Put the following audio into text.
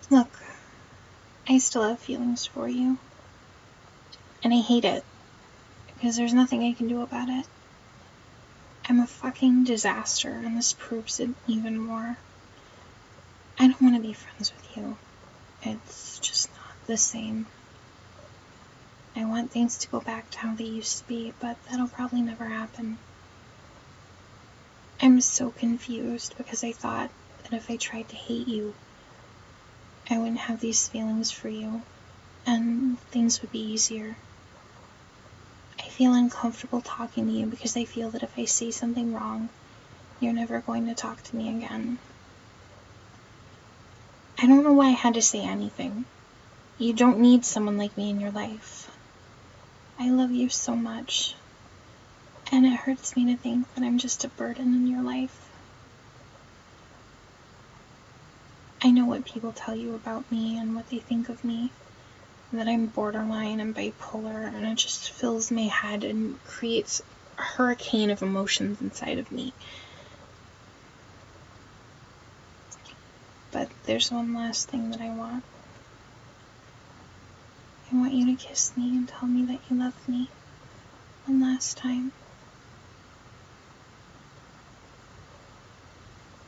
Look, I still have feelings for you. And I hate it, because there's nothing I can do about it. I'm a fucking disaster, and this proves it even more. I don't want to be friends with you. It's just not the same. I want things to go back to how they used to be, but that'll probably never happen. I'm so confused because I thought that if I tried to hate you, I wouldn't have these feelings for you, and things would be easier. I feel uncomfortable talking to you because I feel that if I say something wrong, you're never going to talk to me again. I don't know why I had to say anything. You don't need someone like me in your life. I love you so much, and it hurts me to think that I'm just a burden in your life. I know what people tell you about me and what they think of me, that I'm borderline and bipolar, and it just fills my head and creates a hurricane of emotions inside of me. But there's one last thing that I want. I want you to kiss me and tell me that you love me. One last time.